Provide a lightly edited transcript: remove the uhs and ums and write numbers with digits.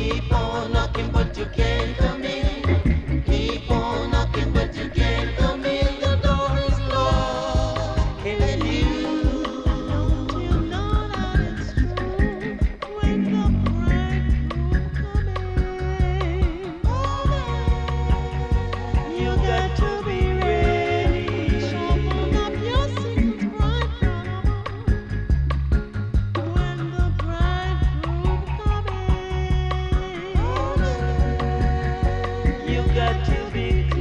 Keep on knocking, but you can't come in. Keep on knocking, but you can't come in. The door is locked, and you don't you know that it's true when the bridegroom coming? You got to be ready. Shuffle up your seats, bridegroom, when the bridegroom coming. You got to be clean.